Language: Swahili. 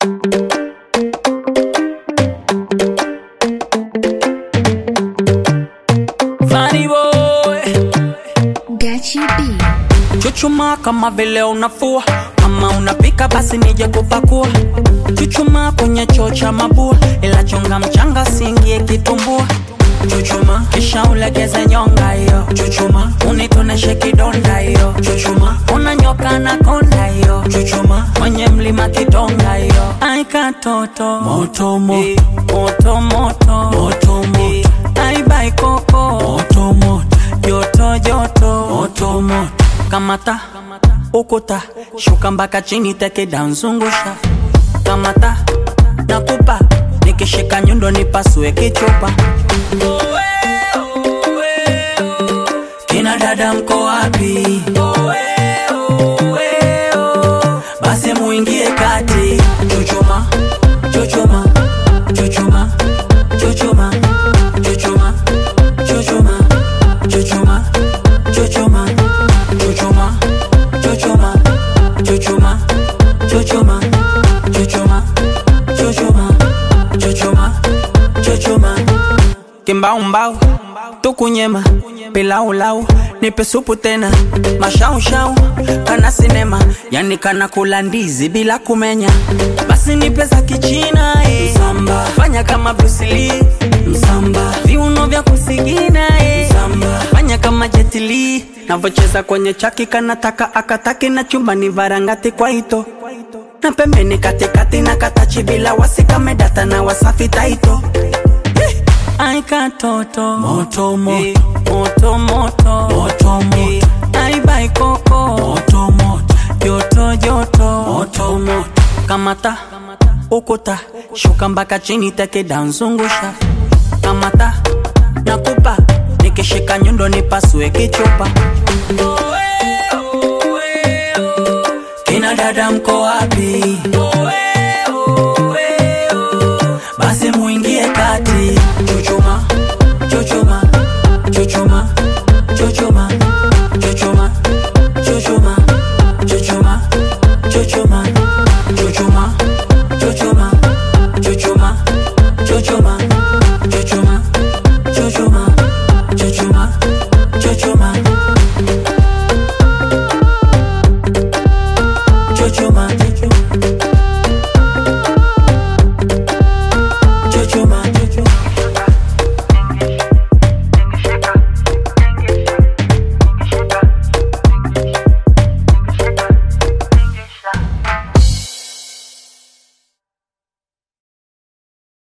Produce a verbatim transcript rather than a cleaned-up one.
Funny boy Gachi B. Chuchuma kama vile unafua, kama unapika basi nije kupakua. Chuchuma kwenye choo cha mabua, ila chonga mchanga singie kitumbua. Chuchuma kisha ulegeze nyonga yo. Chuchuma unitoneshe kidonda yo. Chuchuma unanyoka na konda yo. Chuchuma kwenye mlima kidonga yo. Ai katoto moto moto, moto moto, moto moto. Ai bai koko moto moto, joto joto, moto moto. Kamata ukuta, shuka mpaka chini teke down zungusha. Kamata nakupa, nikishika nyundo nipasue kichupa. Kina dada mko wapi? Basi muingie kati. Chuchuma, chuchuma, chuchuma, chuchuma, chuchuma, chuchuma, chuchuma, chuchuma, chuchuma, chuchuma, chuchuma, chuchuma, chuchuma, chuchuma, chuchuma, chuchuma. Kimbao mbao tukunyema, pilau lau nipe supu tena, mashau shau kana sinema, yani kana kula ndizi bila kumenya. Basi nipe za kichina eh. Msamba fanya kama Bruce Lee, msamba viuno vya kusigina eh. Msamba fanya kama Jet Li, navocheza kwenye chaki kanataka akataki, na chumba ni varangati kwa ito, na pembeni katikati na katachi bila wasika medata na wasafi taito. Ai katoto moto moto, moto moto, moto moto. Ai bai koko moto moto, joto joto, moto moto. Kamata ukuta, shuka mpaka chini teke down zungusha. Kamata nakupa, nikishika nyundo nipasue kichupa. Kina dada mko wapi?